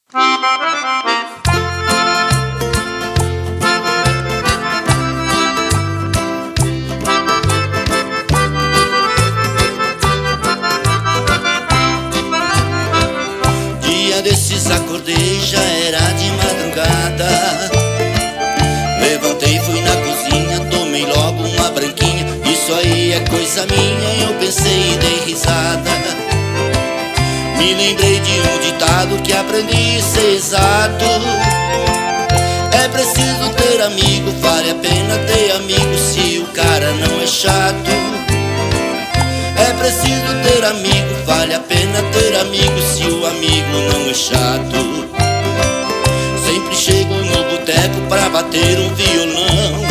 Dia desses acordei, já era de madrugada. Levantei, fui na cozinha, tomei logo uma branquinha. Isso aí é coisa minha, eu pensei e dei risada. Me lembrei de um ditado que aprendi a ser exato: é preciso ter amigo, vale a pena ter amigo se o cara não é chato. É preciso ter amigo, vale a pena ter amigo se o amigo não é chato. Sempre chego no boteco pra bater um violão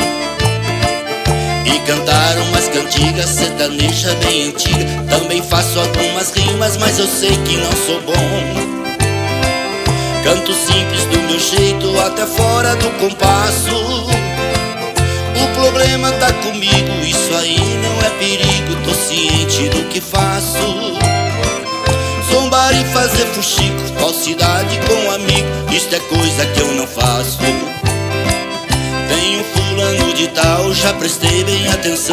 e cantar umas cantigas sertaneja bem antiga. Também faço algumas rimas, mas eu sei que não sou bom. Canto simples do meu jeito, até fora do compasso. O problema tá comigo, isso aí não é perigo. Tô ciente do que faço. Zombar e fazer fuxico, falsidade com amigo, isto é coisa que eu não faço. Tenho fulano de tal, já prestei bem atenção.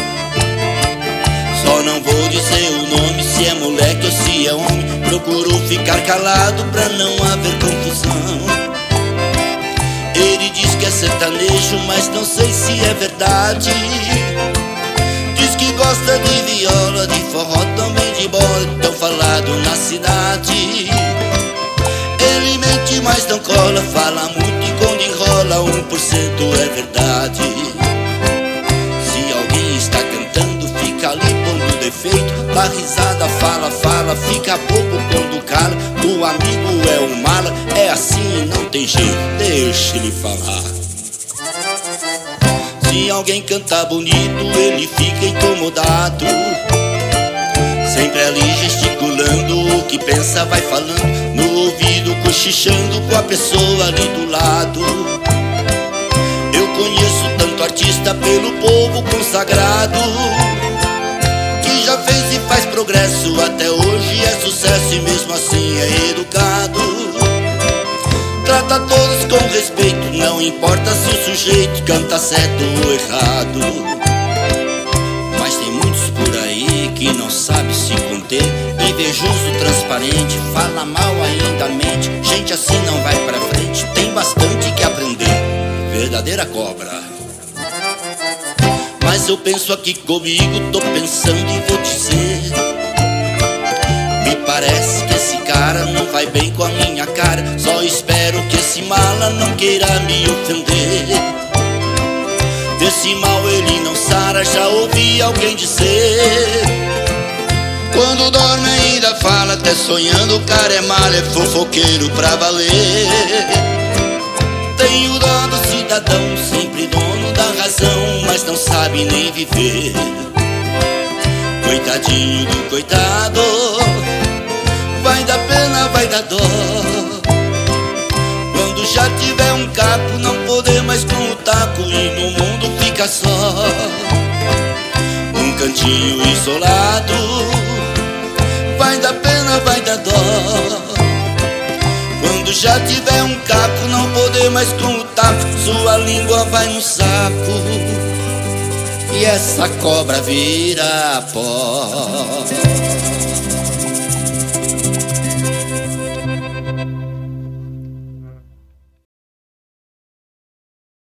Só não vou dizer o nome, se é moleque ou se é homem. Procuro ficar calado pra não haver confusão. Ele diz que é sertanejo, mas não sei se é verdade. Diz que gosta de viola, de forró, também de bola, tão falado na cidade. Ele mente, mas não cola, fala muito e quando enrola 1% é verdade. Se alguém está cantando, fica ali pondo defeito, dá risada, fala, fica bobo quando cala. O amigo é um mala, é assim, não tem jeito, deixa ele falar. Se alguém cantar bonito, ele fica incomodado, sempre ali gesticulando, o que pensa vai falando, no ouvido cochichando com a pessoa ali do lado. Eu conheço tanto artista pelo povo consagrado, que já fez e faz progresso, até hoje é sucesso e mesmo assim é educado. Trata todos com respeito, não importa se o sujeito canta certo ou errado. Mas tem muitos por aí que não sabe se conter, invejoso, transparente, fala mal ainda mente. Gente assim não vai pra frente, tem bastante que aprender, verdadeira cobra. Mas eu penso aqui comigo, tô pensando e vou dizer: me parece que esse cara não vai bem com a minha cara. Só espero que esse mala não queira me ofender. Desse mal ele não sara, já ouvi alguém dizer. Quando dorme ainda fala, até sonhando o cara é mala, é fofoqueiro pra valer. Tenho dó do cidadão, sempre dono da razão, mas não sabe nem viver. Coitadinho do coitado, vai dar pena, vai dar dó. Quando já tiver um caco, não poder mais com o taco e no mundo fica só. Um cantinho isolado, vai dar pena, vai dar dó. Quando já tiver um caco, não poder mais com o taco, sua língua vai no saco e essa cobra vira pó.